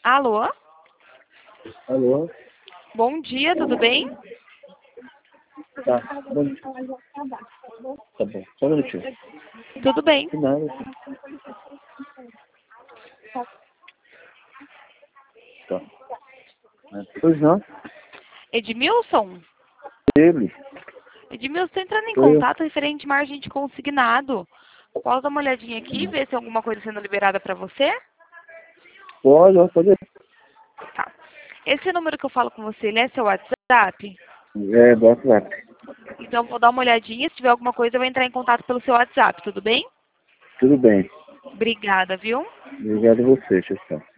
Alô? Alô? Bom dia, tudo bem? Tá, bom. Tá bom, só um minutinho. Tudo bem. De nada. Tá. Pois não? Edmilson? Ele. Edmilson, estou entrando em Sou eu. contato referente margem de consignado. Posso dar uma olhadinha aqui e ver se tem alguma coisa sendo liberada para você? Pode. Tá. Esse número que eu falo com você, ele é seu WhatsApp? É, do WhatsApp. Então, vou dar uma olhadinha. Se tiver alguma coisa, eu vou entrar em contato pelo seu WhatsApp, tudo bem? Tudo bem. Obrigada, viu? Obrigado a você, tchau.